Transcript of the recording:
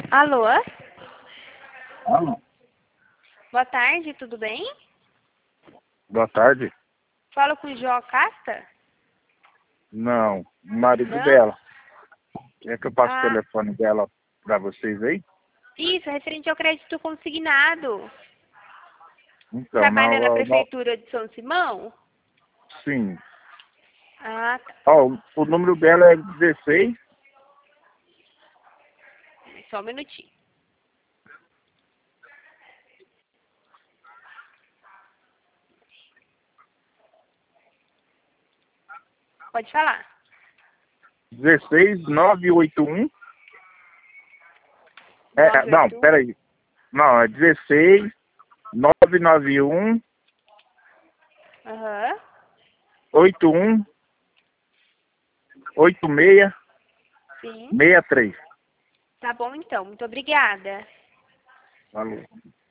Alô? Alô? Boa tarde, tudo bem? Boa tarde. Falo com o João Casta? Não, o marido Não? dela. Quer que eu passe o Ah, telefone dela pra vocês aí? isso, referente ao crédito consignado. Então, Trabalha na não, prefeitura de São Simão? sim. Ah, tá. Ó, o número dela é 16. Só um minutinho. Pode falar. 16981. Não, 981. peraí. Não, é 16 991 Aham. 81 86 Sim. 63. Tá bom então. Muito obrigada. Falou.